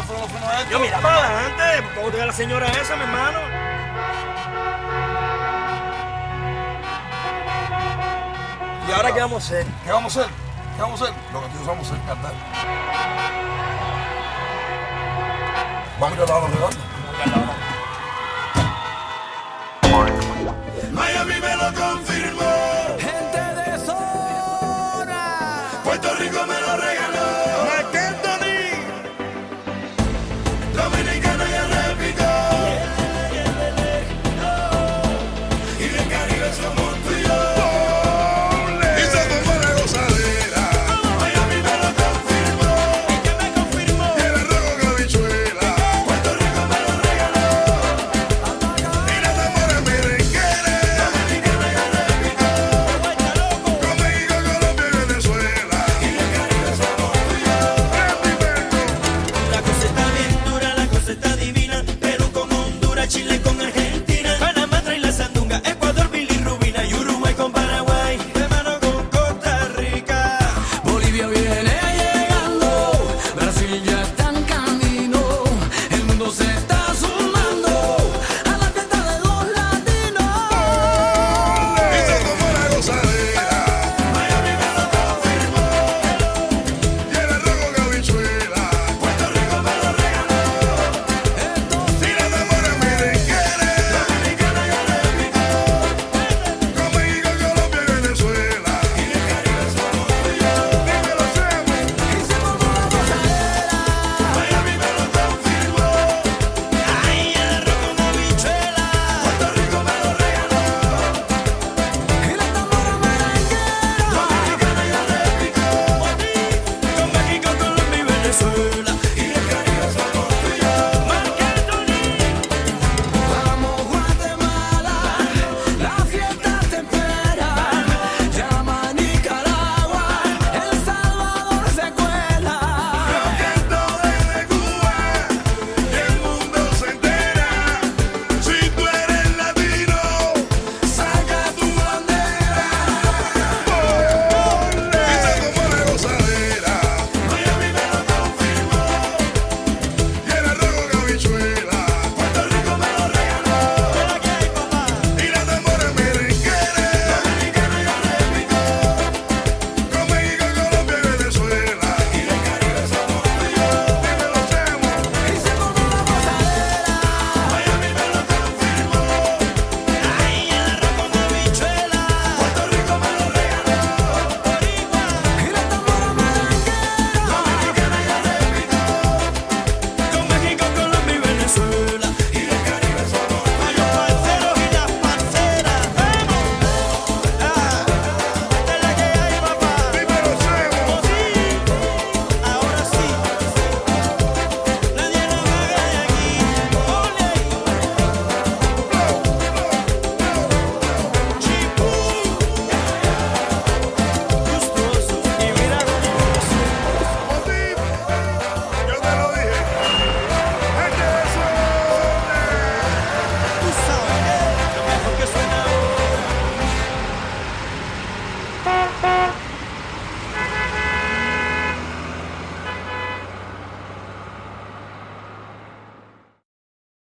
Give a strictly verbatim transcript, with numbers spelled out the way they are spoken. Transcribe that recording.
fueron los frenos estos? Yo, mira para adelante. ¿Cómo te ve la señora esa, mi hermano? ¿Y ahora qué vamos a hacer? ¿Qué vamos a hacer? ¿Qué vamos a hacer? Lo que nosotros vamos a hacer es cantar. Vamos a ir a la redonda. Miami me lo confía.